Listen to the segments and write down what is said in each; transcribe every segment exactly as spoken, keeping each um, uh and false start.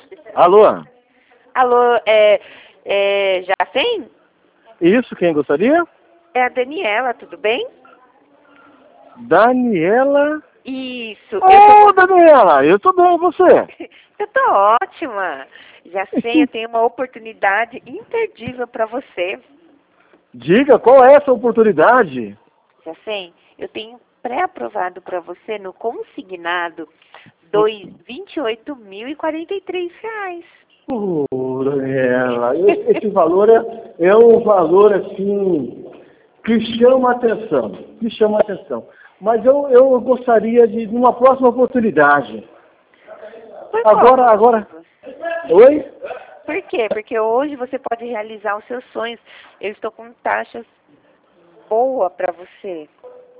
Alô? Alô, é, é Jacem? Isso, quem gostaria? É a Daniela, tudo bem? Daniela? Isso. Ô, Eu tô... Daniela, eu tô bem, e você? eu tô ótima. Jacem, eu tenho uma oportunidade imperdível para você. Diga, qual é essa oportunidade? Jacem, eu tenho pré-aprovado para você no consignado dois, vinte e oito mil e quarenta e três reais. Ô, Daniela, esse, esse valor é, é um valor, assim, que chama atenção, que chama atenção. Mas eu, eu gostaria de, numa próxima oportunidade. Por qual Agora, agora... motivo? Oi? Por quê? Porque hoje você pode realizar os seus sonhos. Eu estou com taxas boas para você.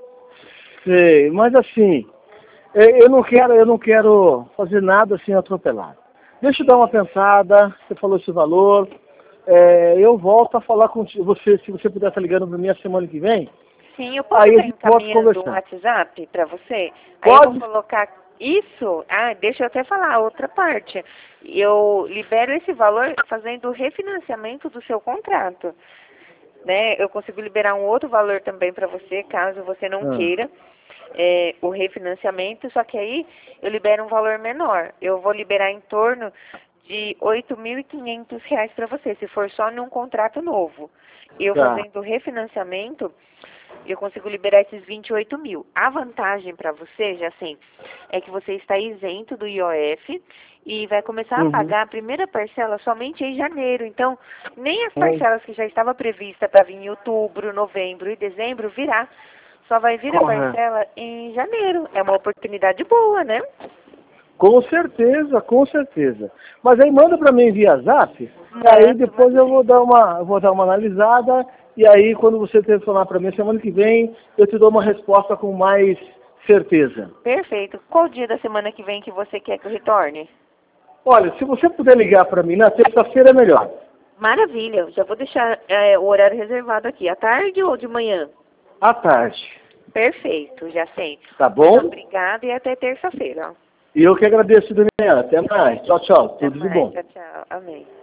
Sei, mas assim, é, eu não quero, eu não quero fazer nada assim atropelado. Deixa eu dar uma pensada, você falou esse valor, é, eu volto a falar com você, se você puder estar ligando para mim a semana que vem, Sim, eu posso aí a estar gente pode encaminhando um conversar. WhatsApp para você? Aí eu vou Pode? colocar isso. Ah, deixa eu até falar a outra parte. Eu libero esse valor fazendo o refinanciamento do seu contrato. Né? Eu consigo liberar um outro valor também para você, caso você não Ah, queira é, o refinanciamento, só que aí eu libero um valor menor. Eu vou liberar em torno de oito mil e quinhentos reais para você, se for só num contrato novo. Eu tá. fazendo o refinanciamento, eu consigo liberar esses vinte e oito mil. A vantagem para você, já assim, é que você está isento do I O F e vai começar a Uhum. pagar a primeira parcela somente em janeiro. Então, nem as Hum, parcelas que já estava prevista para vir em outubro, novembro e dezembro virá. Só vai vir a correto. parcela em janeiro. É uma oportunidade boa, né? Com certeza, com certeza. Mas aí manda para mim via Zap, aí Mando, depois mando eu vou sim. dar uma, eu vou dar uma analisada, e aí quando você telefonar para mim semana que vem, eu te dou uma resposta com mais certeza. Perfeito. Qual dia da semana que vem que você quer que eu retorne? Olha, se você puder ligar para mim na terça-feira é melhor. Maravilha. Já vou deixar é, o horário reservado aqui. À tarde ou de manhã? À tarde. Perfeito, já sei. Tá Muito bom? obrigada e até terça-feira. E eu que agradeço, Daniela. Até mais. Tchau, tchau. Até Tudo de mais. bom. Tchau, tchau. Amém.